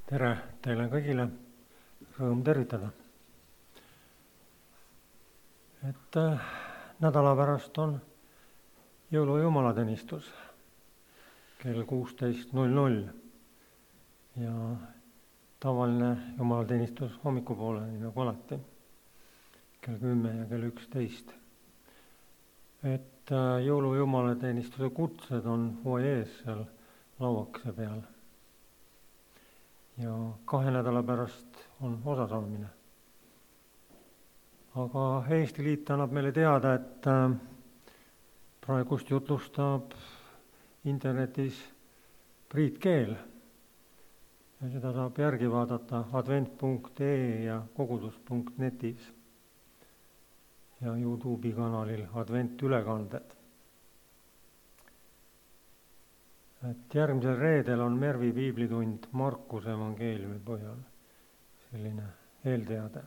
Tere teile kõigile, rõõm tervitada. Nädala pärast on jõulu jumalateenistus kell 16.00 ja tavaline jumalateenistus hommikupoole, nii nagu alati, kell 10 ja kell 11. Jõulu jumalateenistuse kutsed on fuajees seal lauakese peal. Ja 2 nädala pärast on osasaamine. Aga Eesti Liit annab meile teada, et praegust jutlustab internetis Priit Keel. Ja seda saab järgi vaadata advent.ee ja kogudus.netis ja YouTube'i kanalil Advent ülekanded. Järgmisel reedel on Mervi piiblitund Markuse evangeeliumi põhjal, selline eelteade.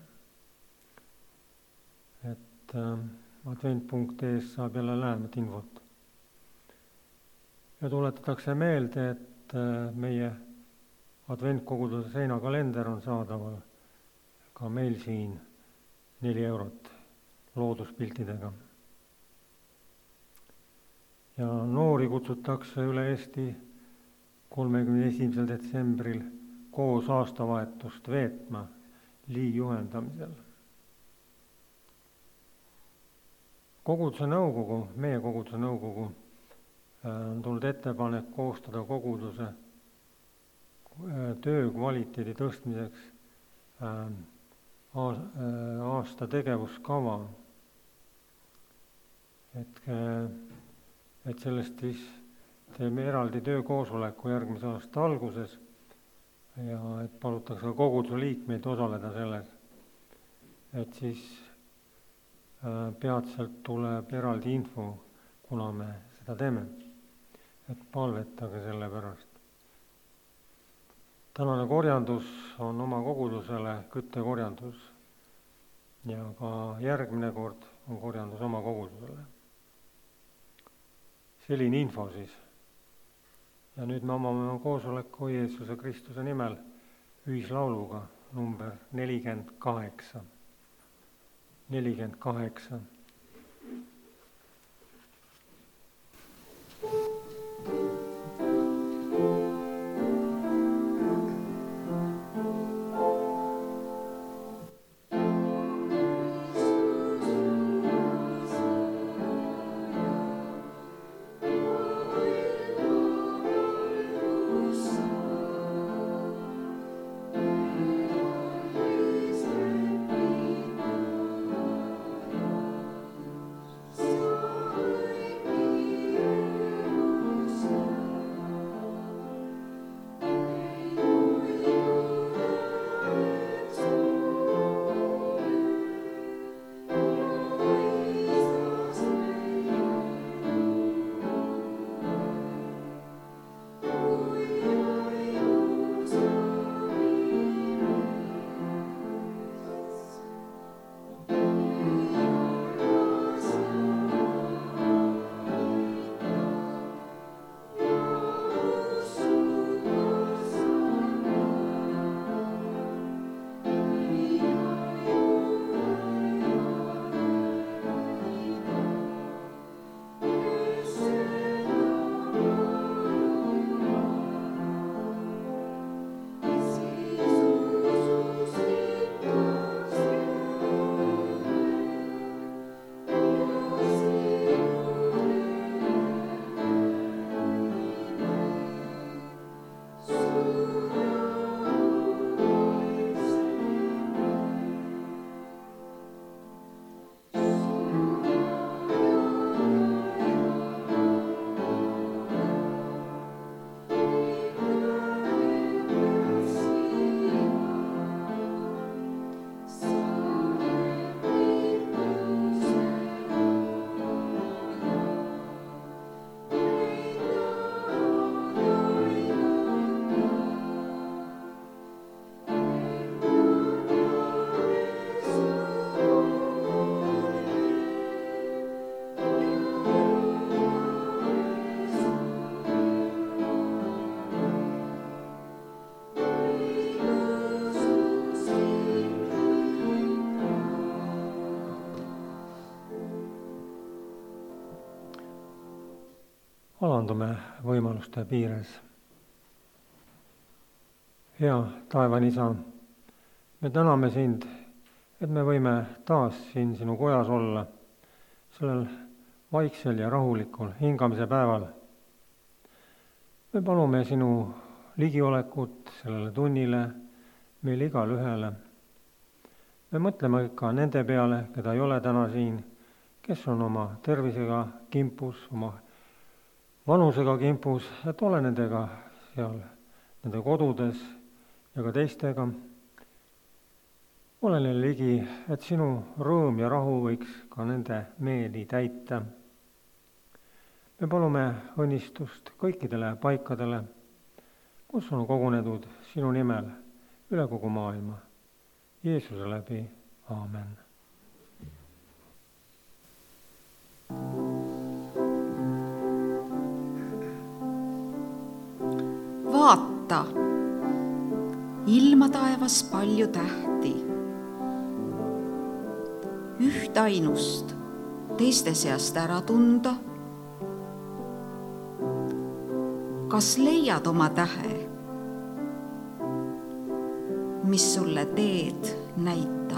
Advent.ee-s saab jälle lähemat infot. Ja tuletatakse meelde, et meie adventkoguduse seinakalender on saadaval ka meil siin 4 eurot looduspiltidega. Ja noori kutsutakse üle Eesti 31. detsembril koos aastavahetust veetma lii juhendamisel. Koguduse nõukogu, meie koguduse nõukogu on tulnud ettepanek koostada koguduse töö kvaliteedi tõstmiseks aasta tegevuskava. Et sellest siis teeme eraldi töökoosoleku järgmise aasta alguses ja et palutakse koguduse liikmeid osaleda selles. Et siis peatselt tuleb eraldi info, kuna me seda teeme. Et palvetage selle pärast. Tänane korjandus on oma kogudusele küttekorjandus ja ka järgmine kord on korjandus oma kogudusele. Selline info siis. Ja nüüd me omame koosoleku Jeesuse Kristuse nimel ühislauluga number 48. 48. maandume võimaluste piires. Hea taevane Isa, me täname sind, et me võime taas siin sinu kojas olla, sellel vaiksel ja rahulikul hingamise päeval. Me palume sinu ligiolekut sellele tunnile, meil igale ühele. Me mõtleme ka nende peale, keda ei ole täna siin, kes on oma tervisega kimpus, oma vanusega kimpus, et ole nendega seal, nende kodudes ja ka teistega. Ole neile ligi, et sinu rõõm ja rahu võiks ka nende meeli täita. Me palume õnnistust kõikidele paikadele, kus on kogunenud sinu nimel üle kogu maailma. Jeesuse läbi, aamen. Vaata, ilma taevas palju tähti, ühtainust teiste seast ära tunda. Kas leiad oma tähe, mis sulle teed näitab?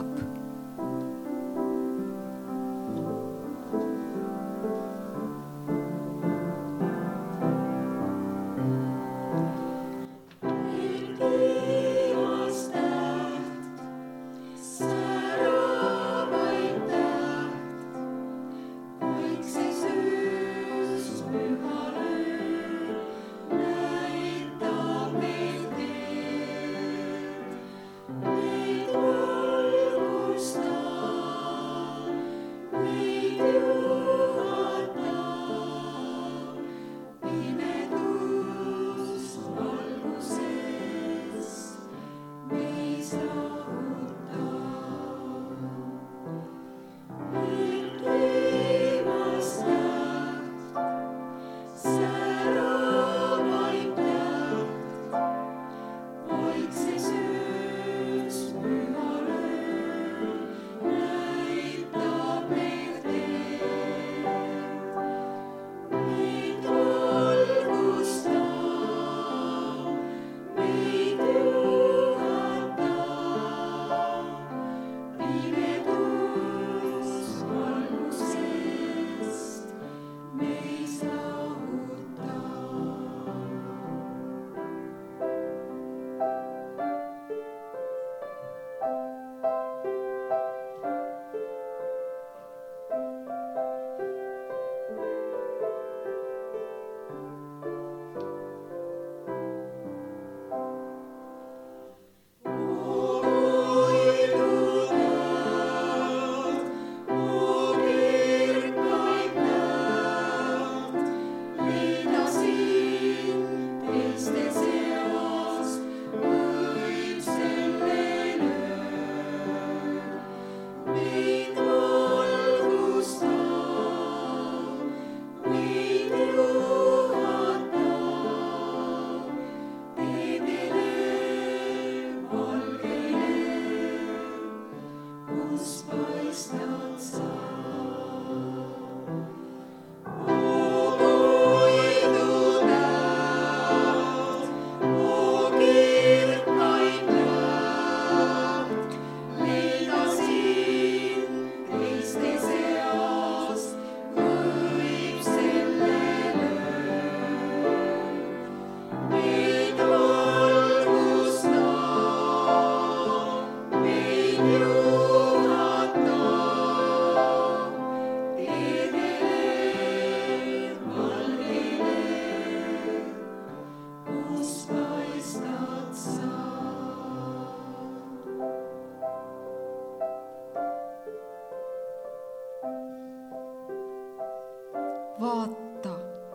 Vaata,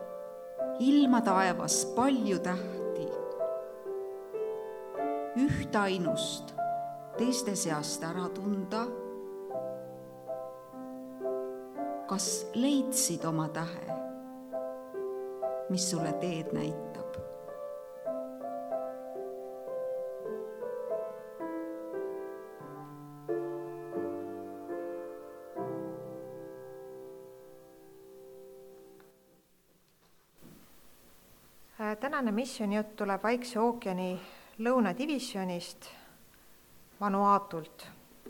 ilma taevas palju tähti, ühtainust teiste seast ära tunda. Kas leidsid oma tähe, mis sulle teed näitab? tänane missioonijutt tuleb Vaikse ookeani lõunadivisjonist Vanuatult.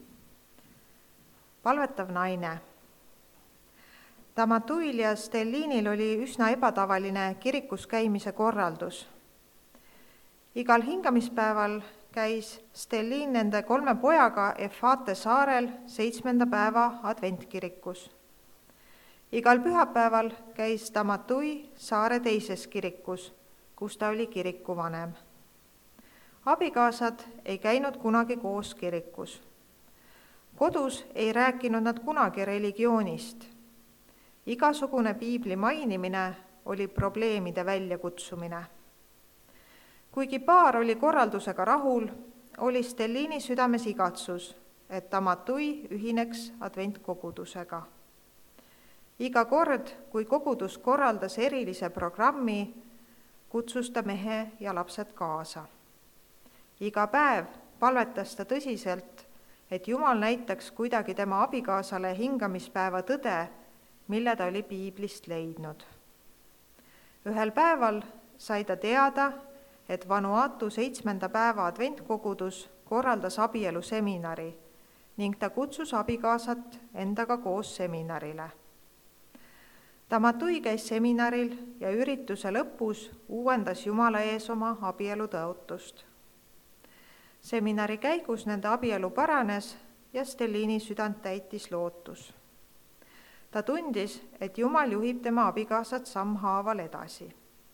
Palvetav naine. Tamatuil ja Stellinil oli üsna ebatavaline kirikus käimise korraldus. Igal hingamispäeval käis Stellin nende 3 pojaga Efate saarel 7. päeva adventkirikus. Igal pühapäeval käis Tamatui saare teises kirikus, kus ta oli kirikuvanem. Abikaasad ei käinud kunagi koos kirikus. Kodus ei rääkinud nad kunagi religioonist. Igasugune piibli mainimine oli probleemide väljakutsumine. Kuigi paar oli korraldusega rahul, oli Stellini südames igatsus, et Tamatui ühineks adventkogudusega. Iga kord, kui kogudus korraldas erilise programmi, kutsus ta mehe ja lapsed kaasa. Iga päev palvetas ta tõsiselt, et Jumal näitaks kuidagi tema abikaasale hingamispäeva tõde, mille ta oli piiblist leidnud. Ühel päeval sai ta teada, et Vanuatu 7. päeva adventkogudus korraldas abieluseminari ning ta kutsus abikaasat endaga koos seminarile. Tamatui käis seminaril ja ürituse lõpus uuendas Jumala ees oma abielu tõotust. Seminari käigus nende abielu paranes ja Stellini südant täitis lootus. Ta tundis, et Jumal juhib tema abikaasat sammhaaval edasi.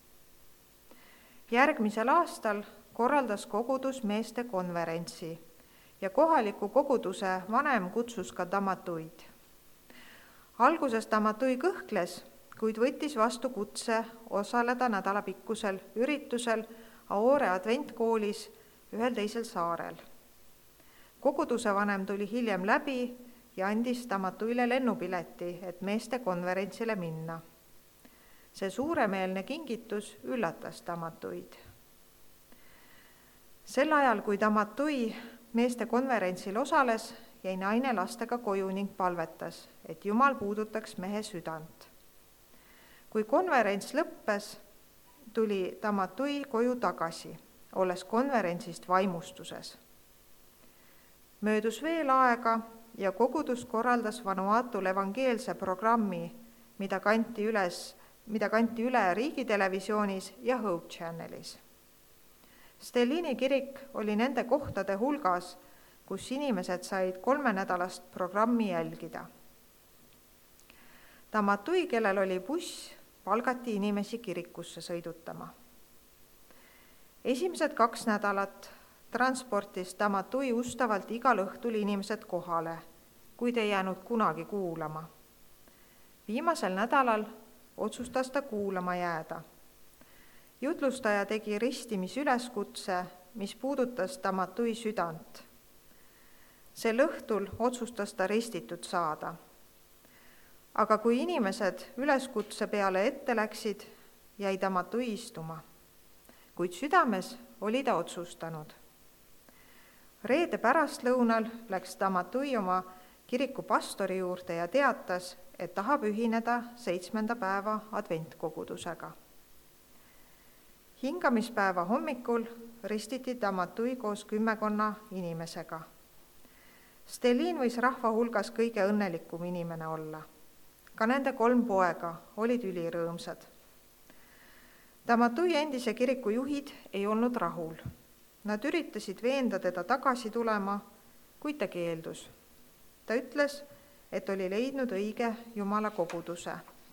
Järgmisel aastal korraldas kogudus meeste konverentsi ja kohaliku koguduse vanem kutsus ka Tamatuid. Alguses Tamatui kõhkles, kuid võttis vastu kutse osaleda nädalapikkusel üritusel Aore adventkoolis ühel teisel saarel. Koguduse vanem tuli hiljem läbi ja andis Tamatuile lennupileti, et meeste konverentsile minna. See suuremeelne kingitus üllatas Tamatuid. Sel ajal, kui Tamatui meeste konverentsil osales, jäi naine lastega koju ning palvetas, et Jumal puudutaks mehe südant. Kui konverents lõppes, tuli Tamatui koju tagasi, olles konverentsist vaimustuses. Möödus veel aega ja kogudus korraldas Vanuatul evangeelse programmi, mida kanti üle riigitelevisioonis ja Hope Channelis. Stellini kirik oli nende kohtade hulgas, kus inimesed said 3-nädalast programmi jälgida. Tamatui, kellel oli buss, palgati inimesi kirikusse sõidutama. Esimesed 2 nädalat transportis Tamatui ustavalt igal õhtul inimesed kohale, kuid ei jäänud kunagi kuulama. Viimasel nädalal otsustas ta kuulama jääda. Jutlustaja tegi ristimisüleskutse, mis puudutas Tamatui südant. Sel õhtul otsustas ta ristitud saada. Aga kui inimesed üleskutse peale ette läksid, jäi Tamatui istuma. Kuid südames oli ta otsustanud. Reede pärastlõunal läks Tamatui oma kiriku pastori juurde ja teatas, et tahab ühineda 7. päeva adventkogudusega. Hingamispäeva hommikul ristiti Tamatui koos 10 inimesega. Stellin võis rahva hulgas kõige õnnelikum inimene olla. Ka nende 3 poega olid ülirõõmsad. Tamatui endise kiriku juhid ei olnud rahul. Nad üritasid veenda teda tagasi tulema, kuid ta keeldus. Ta ütles, et oli leidnud õige Jumala koguduse.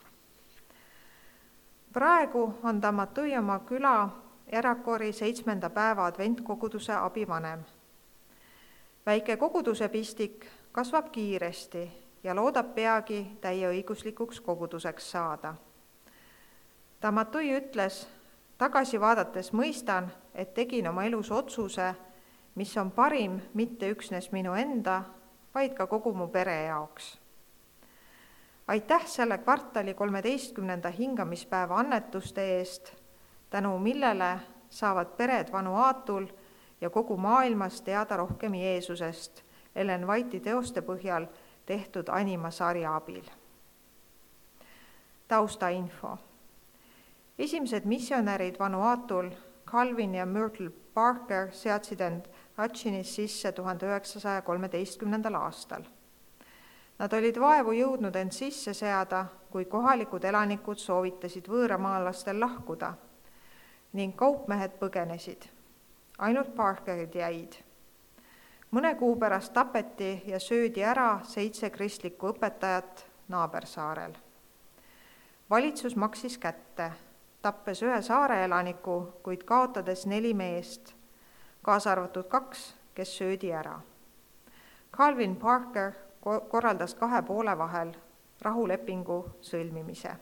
Praegu on Tamatui oma küla Erakori 7. päeva adventkoguduse abivanem. Väike koguduse pistik kasvab kiiresti ja loodab peagi täieõiguslikuks koguduseks saada. Tamatui ütles, tagasi vaadates mõistan, et tegin oma elus otsuse, mis on parim mitte üksnes minu enda, vaid ka kogu mu pere jaoks. Aitäh selle kvartali 13. hingamispäeva annetuste eest, tänu millele saavad pered Vanuatul ja kogu maailmas teada rohkem Jeesusest Ellen White'i teoste põhjal tehtud animasarja abil. Taustainfo. esimesed missionärid Vanuatul, Calvin ja Myrtle Parker, seadsid end Achinis sisse 1913. aastal. Nad olid vaevu jõudnud end sisse seada, kui kohalikud elanikud soovitasid võõramaalastel lahkuda ning kaupmehed põgenesid. Ainult Parkerid jäid. Mõne kuu pärast tapeti ja söödi ära 7 kristlikku õpetajat naabersaarel. Valitsus maksis kätte, tappes 1 saare elaniku, kuid kaotades 4 meest, kaasa arvatud 2, kes söödi ära. Calvin Parker korraldas 2 poole vahel rahulepingu sõlmimise.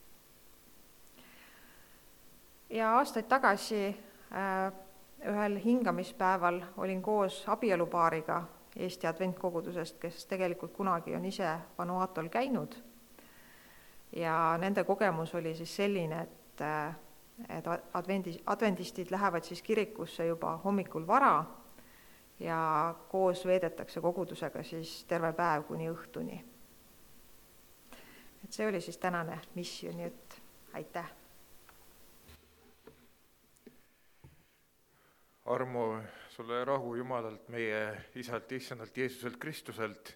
Ja aastaid tagasi ühel hingamispäeval olin koos abielupaariga Eesti adventkogudusest, kes tegelikult kunagi on ise Vanuatol käinud. Ja nende kogemus oli siis selline, et adventistid lähevad siis kirikusse juba hommikul vara ja koos veedetakse kogudusega siis terve päev kuni õhtuni. Et see oli siis tänane missiooni jutt. Aitäh! Armu sulle rahu Jumalalt, meie Isalt, Issandalt, Jeesuselt Kristuselt.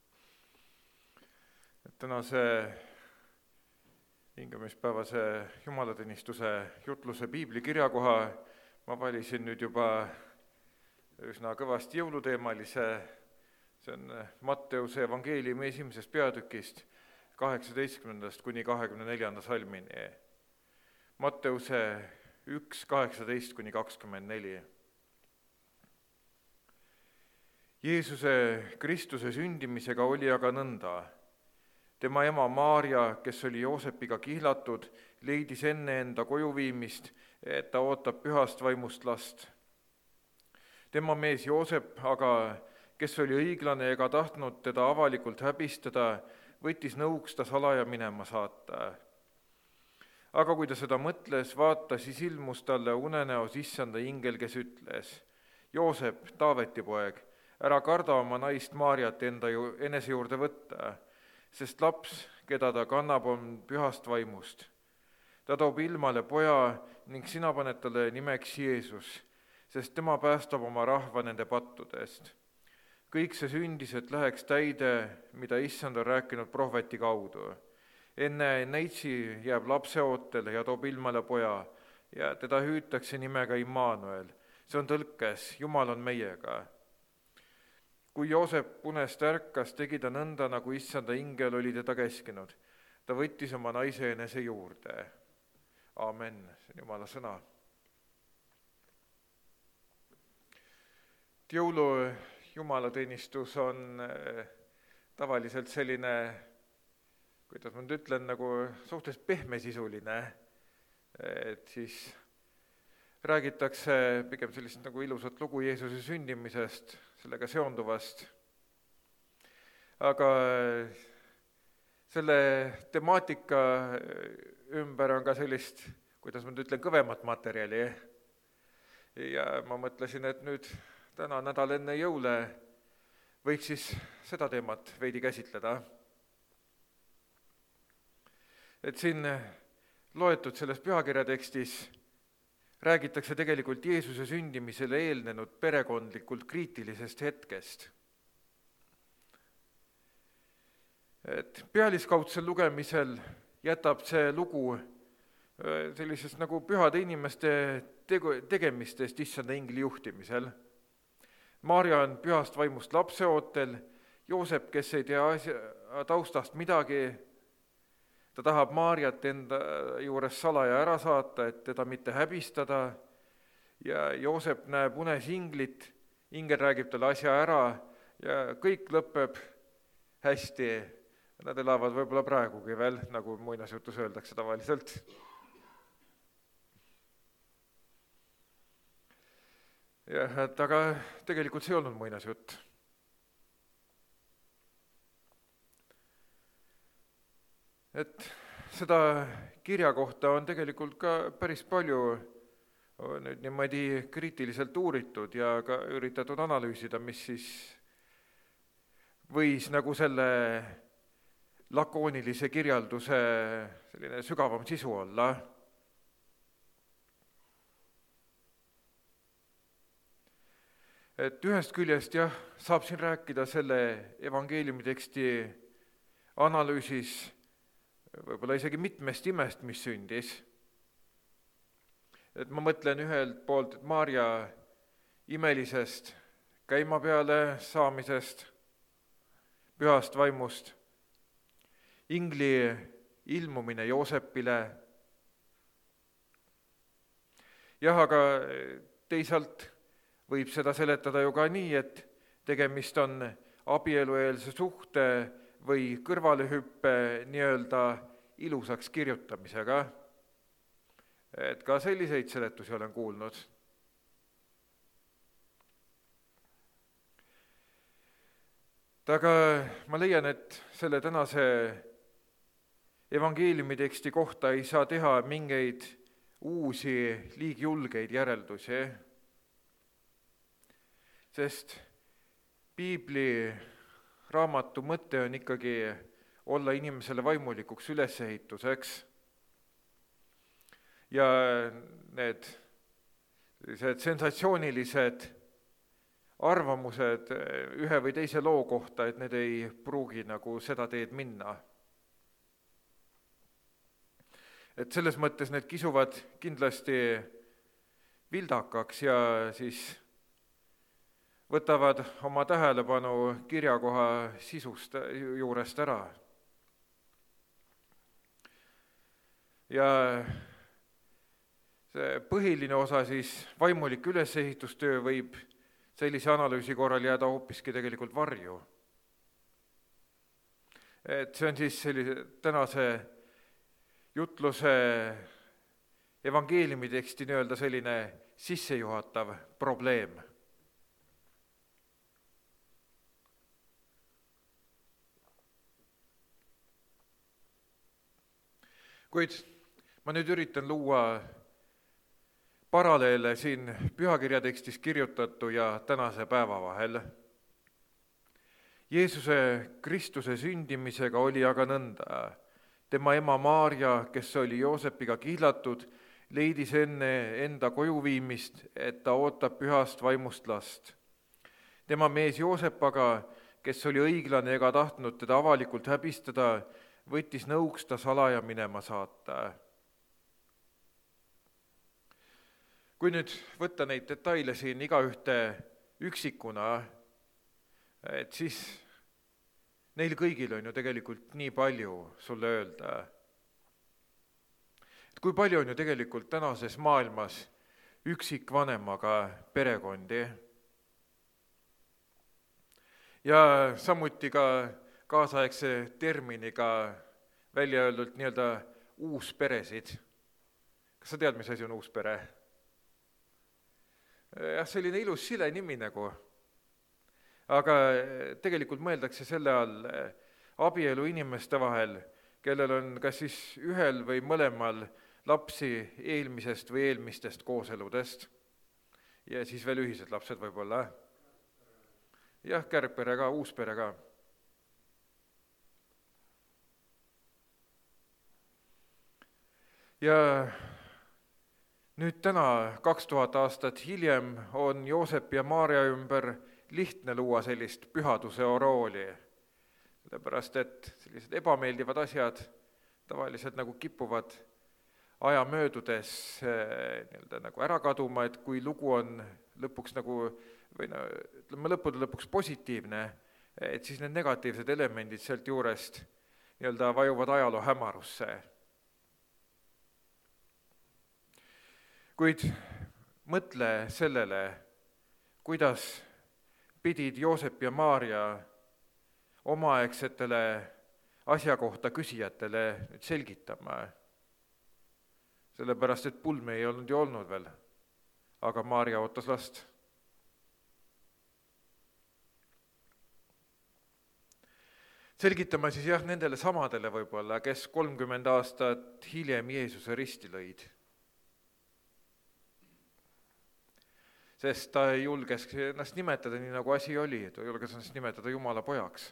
Tänase hingamispäevase jumalateenistuse jutluse piiblikirjakoha ma valisin nüüd juba üsna kõvasti jõuluteemalise. See on Matteuse evangeeliumi 1. peatükist 18. kuni 24. salmini. Matteuse 1, 18 kuni 24. Jeesuse Kristuse sündimisega oli aga nõnda. Tema ema Maarja, kes oli Joosepiga kihlatud, leidis enne enda koju viimist, et ta ootab pühast vaimust last. Tema mees Joosep aga, kes oli õiglane ega tahtnud teda avalikult häbistada, võttis nõuks ta salaja minema saata. Aga kui ta seda mõtles, vaata, siis ilmus talle unenäos Issanda ingel, kes ütles: Joosep, Taaveti poeg, ära karda oma naist Maarjat enda enese juurde võtta, sest laps, keda ta kannab, on pühast vaimust. Ta toob ilmale poja ning sina paned talle nimeks Jeesus, sest tema päästab oma rahva nende pattudest. Kõik see sündis, et läheks täide, mida Issand on rääkinud prohveti kaudu. Enne neitsi jääb lapse ootele ja toob ilmale poja ja teda hüütakse nimega Immanuel. See on tõlkes, Jumal on meiega. Kui Joosep unest ärkas, tegi ta nõnda, nagu Issanda ingel oli teda käskinud. Ta võttis oma naise enese juurde. Aamen, see on Jumala sõna. Jõulu jumalateenistus on tavaliselt selline, kuidas ma nüüd ütlen, nagu suhteliselt pehmesisuline, et siis räägitakse pigem sellist nagu ilusat lugu Jeesuse sündimisest, sellega seonduvast. Aga selle temaatika ümber on ka sellist, kuidas ma nüüd ütlen, kõvemat materjali. Ja ma mõtlesin, et nüüd täna nädal enne jõule võiks siis seda teemat veidi käsitleda. Et siin loetud selles pühakirja tekstis räägitakse tegelikult Jeesuse sündimisele eelnenud perekondlikult kriitilisest hetkest. Et pealiskaudsel lugemisel jätab see lugu sellisest nagu pühade inimeste tegemistest Issanda ingli juhtimisel. Maarja on pühast vaimust lapse ootel, Joosep, kes ei tea taustast midagi, ta tahab Maarjat enda juures salaja ära saata, et teda mitte häbistada, ja Joosep näeb unes inglit, ingel räägib talle asja ära ja kõik lõpeb hästi. Nad elavad võib-olla praegugi veel, nagu muinasjutus öeldakse tavaliselt. Jah, aga tegelikult see ei olnud muinasjutt. Et seda kirja kohta on tegelikult ka päris palju nüüd niimoodi kriitiliselt uuritud ja ka üritatud analüüsida, mis siis võis nagu selle lakoonilise kirjalduse selline sügavam sisu olla. et ühest küljest jah, saab siin rääkida selle evangeeliumi teksti analüüsis võib-olla isegi mitmest imest, mis sündis. Et ma mõtlen ühelt poolt, et Maarja imelisest käima peale saamisest, pühast vaimust, ingli ilmumine Joosepile. Jah, aga teisalt võib seda seletada ju ka nii, et tegemist on abielueelse suhte või kõrvalehüppe nii-öelda ilusaks kirjutamisega. Et ka selliseid seletusi olen kuulnud. Aga ma leian, et selle tänase evangeeliumi teksti kohta ei saa teha mingeid uusi liigjulgeid järeldusi, sest piibli raamatu mõte on ikkagi olla inimesele vaimulikuks ülesehituseks ja need sensatsioonilised arvamused ühe või teise loo kohta, et need ei pruugi nagu seda teed minna. Et selles mõttes need kisuvad kindlasti vildakaks ja siis võtavad oma tähelepanu kirjakoha sisust juurest ära. Ja see põhiline osa siis, vaimulik ülesehitustöö võib sellise analüüsi korral jääda hoopiski tegelikult varju. Et see on siis sellise tänase jutluse evangeeliumi teksti nii-öelda selline sissejuhatav probleem. Kuid ma nüüd üritan luua paralleele siin pühakirja tekstis kirjutatu ja tänase päeva vahel. Jeesuse Kristuse sündimisega oli aga nõnda. Tema ema Maarja, kes oli Joosepiga kihlatud, leidis enne enda koju viimist, et ta ootab pühast vaimust last. Tema mees Joosep aga, kes oli õiglane ega tahtnud teda avalikult häbistada, võttis nõuks ta salaja minema saata. Kui nüüd võtta neid detaile siin igaühte üksikuna, et siis neil kõigil on ju tegelikult nii palju sulle öelda. Et kui palju on ju tegelikult tänases maailmas üksikvanemaga perekondi ja samuti ka kaasaegse terminiga välja öeldult nii-öelda uusperesid. Kas sa tead, mis asi on uus pere? Jah, selline ilus sile nimi nagu. Aga tegelikult mõeldakse selle all abielu inimeste vahel, kellel on kas siis ühel või mõlemal lapsi eelmisest või eelmistest kooseludest ja siis veel ühised lapsed võib-olla. Jah, kärgpere ka, uuspere ka. Ja nüüd täna, 2000 aastat hiljem, on Joosep ja Maarja ümber lihtne luua sellist pühaduse orooli, sellepärast et sellised ebameeldivad asjad tavaliselt nagu kipuvad aja möödudes nii-öelda nagu ära kaduma, et kui lugu on lõpuks nagu, või no, ütleme lõppude lõpuks positiivne, et siis need negatiivsed elemendid sealt juurest nii-öelda vajuvad ajaloo hämarusse. Kuid mõtle sellele, kuidas pidid Joosep ja Maarja omaaegsetele asja kohta küsijatele nüüd selgitama. Sellepärast, et pulme ei olnud ju olnud veel, aga Maarja ootas last. Selgitama siis jah nendele samadele võib-olla, kes 30 aastat hiljem Jeesuse risti lõid. Sest ta ei julges ennast nimetada nii, nagu asi oli, ta julges ennast nimetada Jumala pojaks.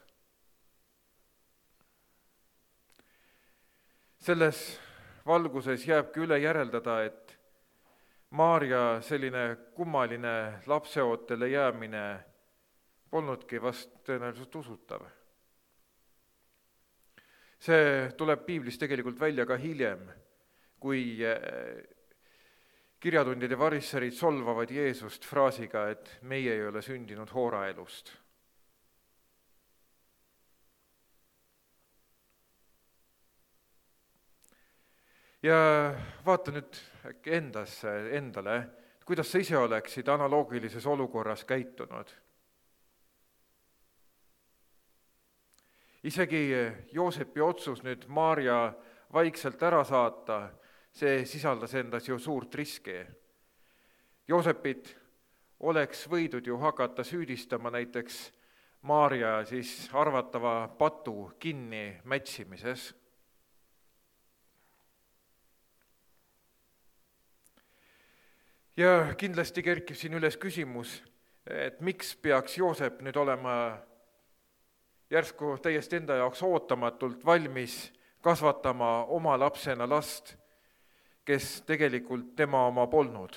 Selles valguses jääbki üle järeldada, et Maarja selline kummaline lapseootele jäämine polnudki vast tõenäoliselt usutav. See tuleb piiblis tegelikult välja ka hiljem, kui kirjatundjad ja varisserid solvavad Jeesust fraasiga, et meie ei ole sündinud hooraelust. Ja vaata nüüd äkki endale, kuidas sa ise oleksid analoogilises olukorras käitunud. Isegi Joosepi otsus nüüd Maarja vaikselt ära saata, see sisaldas endas ju suurt riski. Joosepit oleks võidud ju hakata süüdistama näiteks Maarja siis arvatava patu kinni mätsimises. Ja kindlasti kerkib siin üles küsimus, et miks peaks Joosep nüüd olema järsku täiesti enda jaoks ootamatult valmis kasvatama oma lapsena last, kes tegelikult tema oma polnud.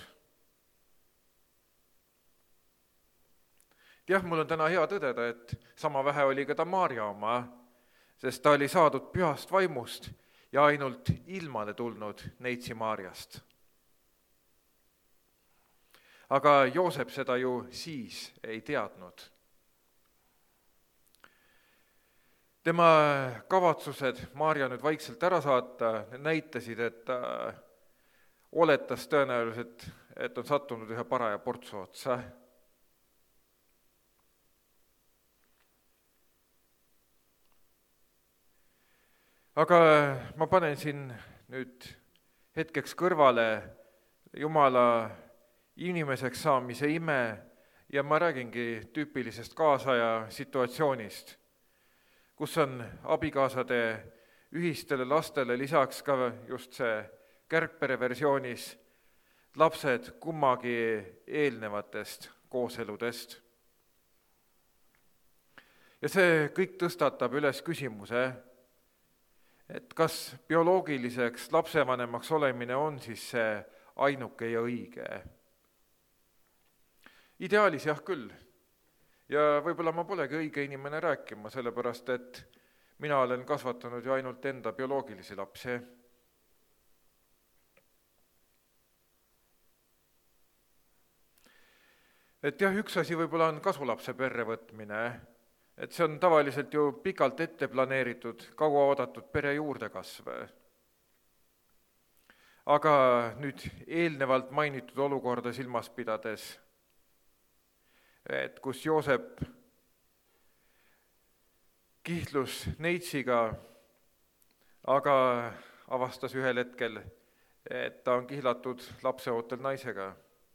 Jah, mul on täna hea tõdeda, et sama vähe oli ka ta Maarja oma, sest ta oli saadud pühast vaimust ja ainult ilmale tulnud neitsi Maarjast. Aga Joosep seda ju siis ei teadnud. Tema kavatsused Maarja nüüd vaikselt ära saata näitasid, et ta oletas tõenäoliselt, et on sattunud ühe paraja portsu otsa. Aga ma panen siin nüüd hetkeks kõrvale Jumala inimeseks saamise ime ja ma räägingi tüüpilisest kaasaja situatsioonist, kus on abikaasade ühistele lastele lisaks ka just see kärgpere versioonis lapsed kummagi eelnevatest kooseludest. Ja see kõik tõstatab üles küsimuse, et kas bioloogiliseks lapsevanemaks olemine on siis see ainuke ja õige. Ideaalis jah küll. Ja võib-olla ma polegi õige inimene rääkima, sellepärast et mina olen kasvatanud ju ainult enda bioloogilisi lapsi. Et jah, üks asi võib-olla on kasulapse perre võtmine, et see on tavaliselt ju pikalt ette planeeritud, kaua oodatud pere juurdekasv. Aga nüüd eelnevalt mainitud olukorda silmas pidades, et kus Joosep kihlus neitsiga, aga avastas ühel hetkel, et ta on kihlatud lapseootel naisega.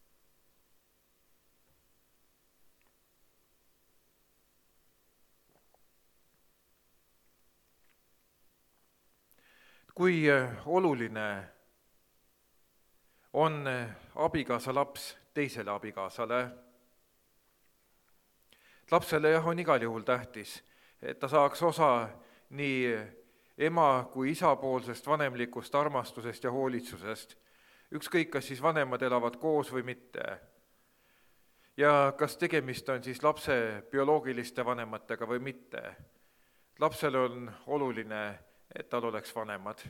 Kui oluline on abikaasa laps teisele abikaasale? Lapsele jah on igal juhul tähtis, et ta saaks osa nii ema kui isapoolsest vanemlikust armastusest ja hoolitsusest, ükskõik kas siis vanemad elavad koos või mitte. Ja kas tegemist on siis lapse bioloogiliste vanematega või mitte. Lapsele on oluline, et tal oleks vanemad.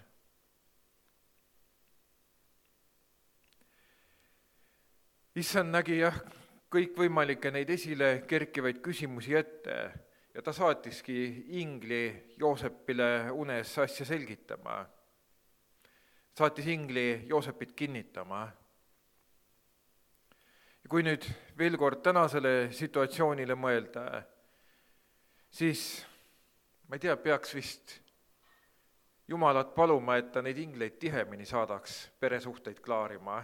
Issand nägi jah kõikvõimalikke neid esile kerkivaid küsimusi ette ja ta saatiski ingli Joosepile unes asja selgitama. Saatis ingli Joosepit kinnitama. Ja kui nüüd veel kord tänasele situatsioonile mõelda, siis ma ei tea, peaks vist Jumalat paluma, et ta neid ingleid tihemini saadaks peresuhteid klaarima.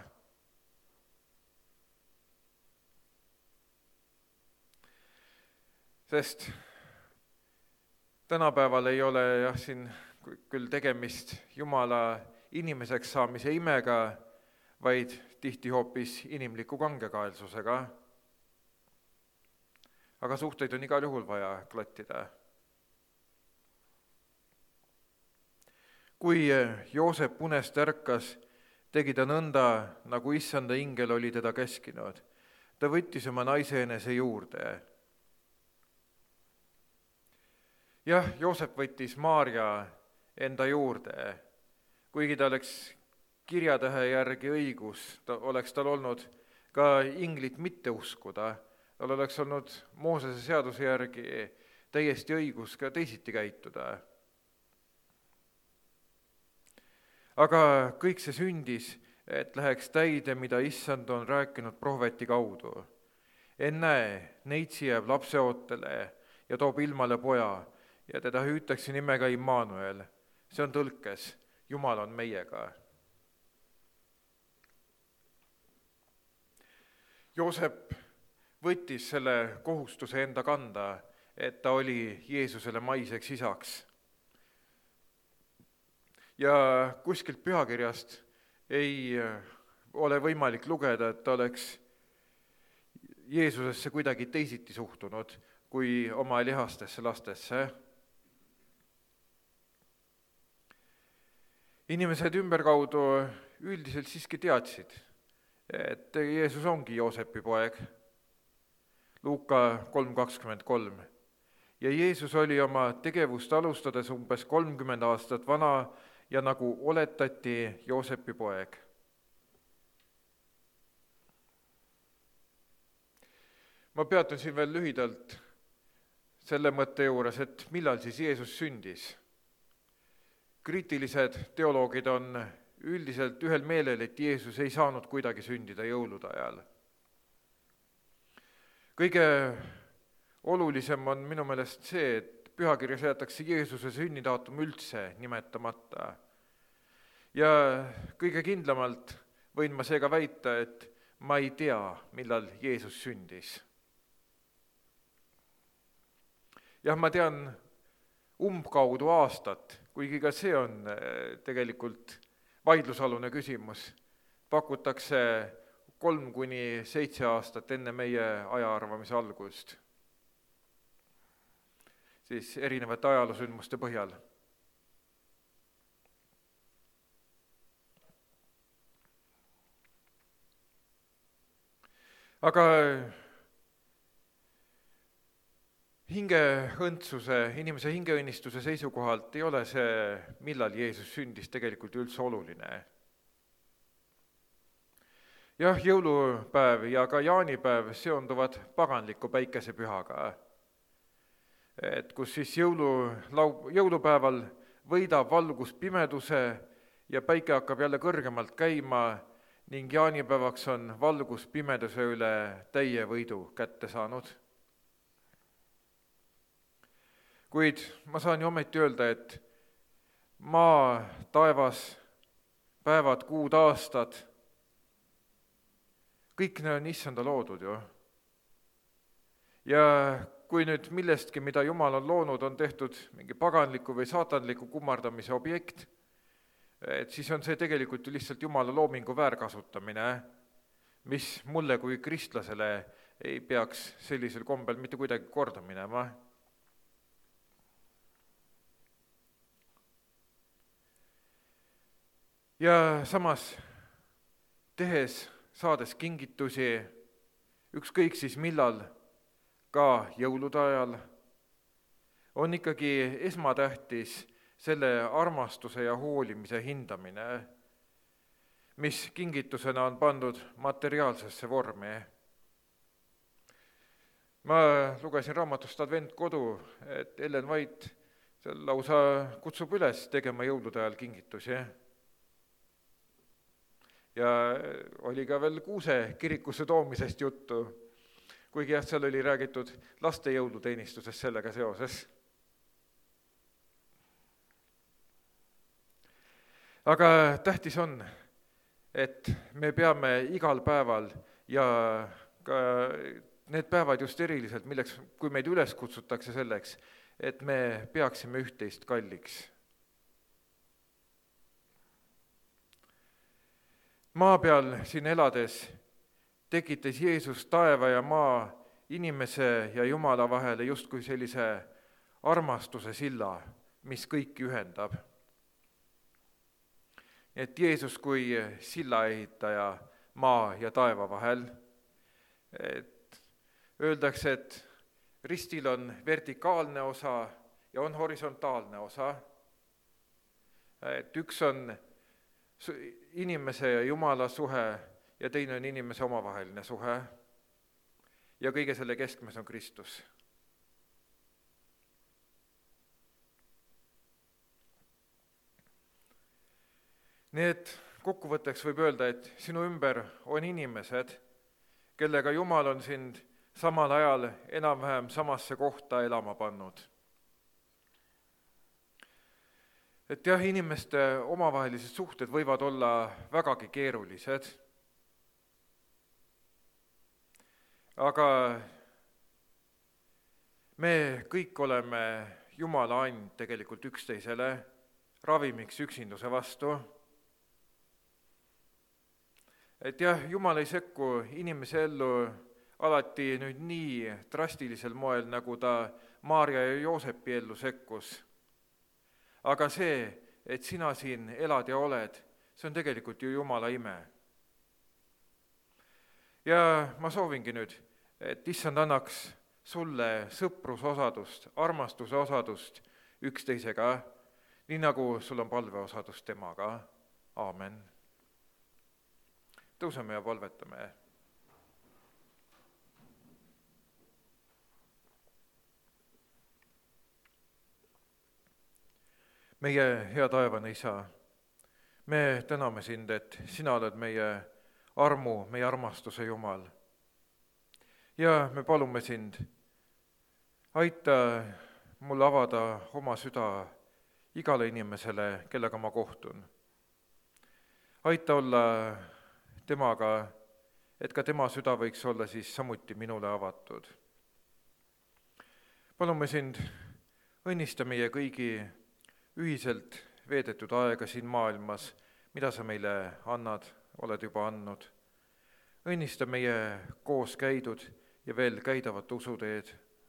Sest tänapäeval ei ole jah siin küll tegemist Jumala inimeseks saamise imega, vaid tihti hoopis inimliku kangekaelsusega. Aga suhteid on igal juhul vaja klattida. Kui Joosep unest ärkas, tegi ta nõnda, nagu issanda ingel oli teda käskinud. Ta võttis oma naise enese juurde. Jah, Joosep võttis Maarja enda juurde, kuigi ta oleks kirjatähe järgi õigus, oleks tal olnud ka inglit mitte uskuda, tal oleks olnud Moosese seaduse järgi täiesti õigus ka teisiti käituda. Aga kõik see sündis, et läheks täide, mida issand on rääkinud prohveti kaudu. Ennäe, neitsi jääb lapseootele ja toob ilmale poja ja teda hüütakse nimega Immanuel. See on tõlkes, Jumal on meiega. Joosep võttis selle kohustuse enda kanda, et ta oli Jeesusele maiseks isaks. Ja kuskilt pühakirjast ei ole võimalik lugeda, et ta oleks Jeesusesse kuidagi teisiti suhtunud kui oma lihastesse lastesse. Inimesed ümberkaudu üldiselt siiski teadsid, et Jeesus ongi Joosepi poeg. Luuka 3:23. Ja Jeesus oli oma tegevust alustades umbes 30 aastat vana ja nagu oletati Joosepi poeg. Ma peatun siin veel lühidalt selle mõtte juures, et millal siis Jeesus sündis. Kriitilised teoloogid on üldiselt ühel meelel, et Jeesus ei saanud kuidagi sündida jõulude ajal. Kõige olulisem on minu meelest see, et pühakirjas jäetakse Jeesuse sünnidaatum üldse nimetamata. Ja kõige kindlamalt võin ma seega väita, et ma ei tea, millal Jeesus sündis. Jah, ma tean umbkaudu aastat, kuigi ka see on tegelikult vaidlusalune küsimus. Pakutakse 3-7 aastat enne meie ajaarvamise algust, siis erinevate ajaloosündmuste põhjal. Aga inimese hingeõnnistuse seisukohalt ei ole see, millal Jeesus sündis, tegelikult üldse oluline. Jah, jõulupäev ja ka jaanipäev seonduvad paganliku päikesepühaga, et kus siis jõulupäeval võidab valgus pimeduse ja päike hakkab jälle kõrgemalt käima ning jaanipäevaks on valgus pimeduse üle täie võidu kätte saanud. Kuid ma saan ju ometi öelda, et maa, taevas, päevad, kuud, aastad, kõik need on issanda loodud ju. Ja kui nüüd millestki, mida Jumal on loonud, on tehtud mingi paganliku või saatanliku kummardamise objekt, et siis on see tegelikult ju lihtsalt Jumala loomingu väärkasutamine, mis mulle kui kristlasele ei peaks sellisel kombel mitte kuidagi korda minema. Ja samas saades kingitusi, ükskõik siis millal, ka jõulude ajal, on ikkagi esmatähtis selle armastuse ja hoolimise hindamine, mis kingitusena on pandud materiaalsesse vormi. Ma lugesin raamatust Adventkodu, et Ellen White seal lausa kutsub üles tegema jõulude ajal kingitusi. Ja oli ka veel Kuuse kirikusse toomisest juttu, kuigi jah, seal oli räägitud laste jõuluteenistusest sellega seoses. Aga tähtis on, et me peame igal päeval ja ka need päevad just eriliselt, milleks, kui meid üles kutsutakse selleks, et me peaksime üht-teist kalliks. Maa peal siin elades tekitas Jeesus taeva ja maa inimese ja Jumala vahele justkui sellise armastuse silla, mis kõiki ühendab. et Jeesus kui sillaehitaja maa ja taeva vahel. Et öeldakse, et ristil on vertikaalne osa ja on horisontaalne osa. Et üks on inimese ja Jumala suhe ja teine on inimese omavaheline suhe. Ja kõige selle keskmes on Kristus. Nii et kokkuvõtteks võib öelda, et sinu ümber on inimesed, kellega Jumal on sind samal ajal enam-vähem samasse kohta elama pannud. Et jah, inimeste omavahelised suhted võivad olla vägagi keerulised, aga me kõik oleme Jumala and tegelikult üksteisele ravimiks üksinduse vastu. Et jah, Jumal ei sekku inimese ellu alati nüüd nii drastilisel moel, nagu ta Maarja ja Joosepi ellu sekkus. Aga see, et sina siin elad ja oled, see on tegelikult ju Jumala ime. Ja ma soovingi nüüd, et Issand annaks sulle sõprusosadust, armastuse osadust üksteisega, nii nagu sul on palveosadust temaga. Aamen. Tõuseme ja palvetame. Meie hea taevane Isa, me täname sind, et sina oled meie armu, meie armastuse Jumal. Ja me palume sind, aita mul avada oma süda igale inimesele, kellega ma kohtun. Aita olla temaga, et ka tema süda võiks olla siis samuti minule avatud. Palume sind, õnnista meie kõigi ühiselt veedetud aega siin maailmas, mida sa meile annad, oled juba andnud. Õnnista meie koos käidud ja veel käidavat usuteed.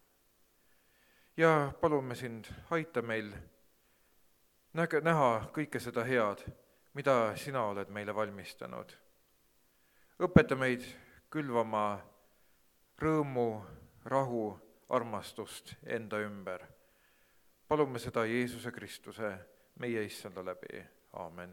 Ja palume sind, aita meil näha kõike seda head, mida sina oled meile valmistanud. Õpeta meid külvama rõõmu, rahu, armastust enda ümber. Palume seda Jeesuse Kristuse, meie Issanda läbi. Aamen.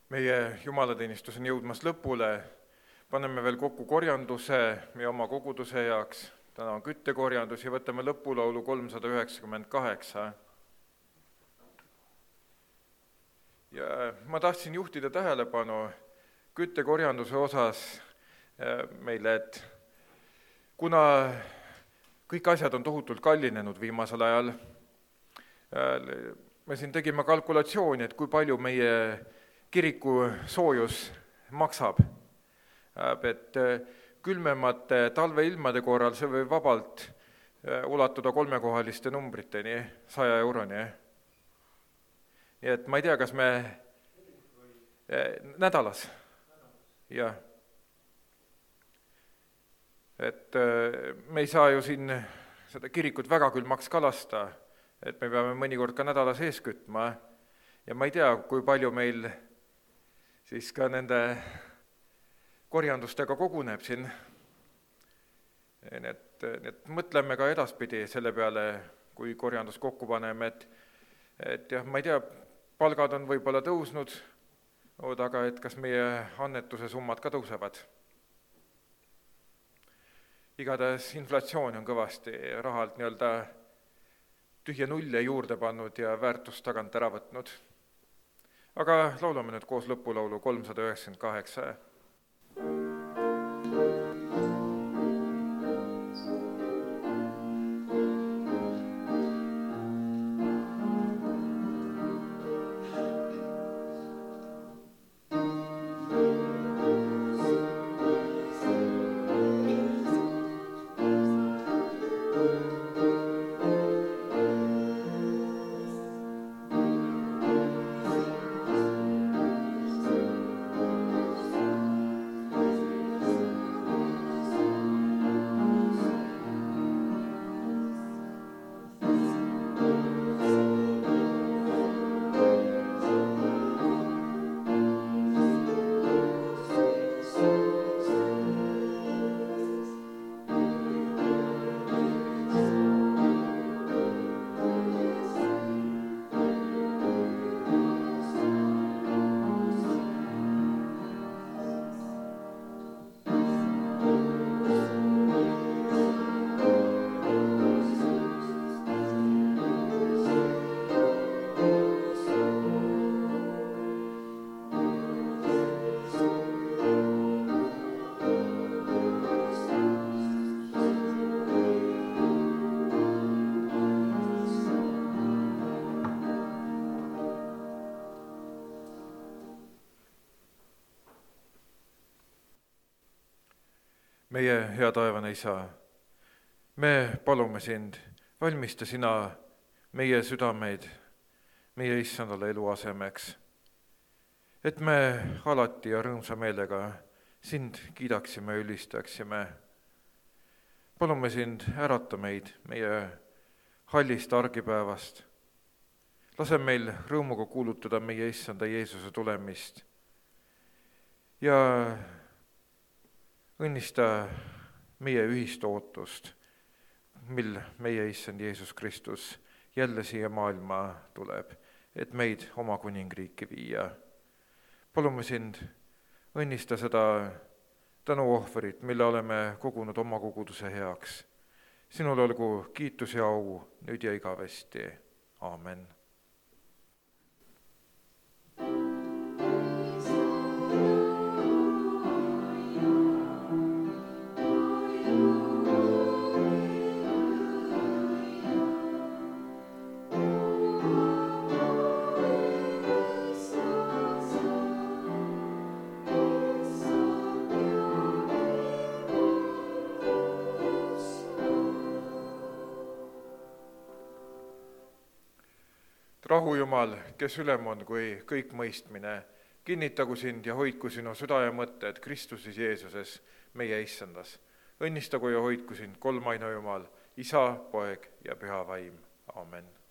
Meie jumalateenistus on jõudmas lõpule, paneme veel kokku korjanduse meie oma koguduse heaks, täna on küttekorjandus ja võtame lõpulaulu 398. Ja ma tahtsin juhtida tähelepanu küttekorjanduse osas meile, et kuna kõik asjad on tohutult kallinenud viimasel ajal, me siin tegime kalkulatsiooni, et kui palju meie kiriku soojus maksab, et külmemate talveilmade korral see võib vabalt ulatuda 3-kohaliste numbriteni, 100 euroni. Nii et ma ei tea, kas me nädalas, jah. Et me ei saa ju siin seda kirikut väga külmaks ka lasta, et me peame mõnikord ka nädala sees kütma ja ma ei tea, kui palju meil siis ka nende korjandustega koguneb siin. Nii et mõtleme ka edaspidi selle peale, kui korjandus kokku paneme, et jah, ma ei tea, palgad on võib-olla tõusnud, aga et kas meie annetuse summad ka tõusevad. Igatahes inflatsioon on kõvasti rahalt nii-öelda tühja nulle juurde pannud ja väärtust tagant ära võtnud. Aga laulame nüüd koos lõpulaulu 398. Meie hea taevane Isa, me palume sind, valmista sina meie südameid meie issandale eluasemeks, et me alati ja rõõmsa meelega sind kiidaksime ja ülistaksime. Palume sind, ärata meid meie hallist argipäevast. Lase meil rõõmuga kuulutada meie issanda Jeesuse tulemist ja õnnista meie ühist ootust, mil meie issand Jeesus Kristus jälle siia maailma tuleb, et meid oma kuningriiki viia. Palume sind, õnnista seda tänuohvrit, mille oleme kogunud oma koguduse heaks. Sinul olgu kiitus ja au nüüd ja igavesti. Aamen. Rahu Jumal, kes ülem on kui kõik mõistmine, kinnitagu sind ja hoidku sinu süda ja mõtted Kristuses Jeesuses, meie issandas. Õnnistagu ja hoidku sind kolmaina Jumal, Isa, Poeg ja Püha Vaim. Amen.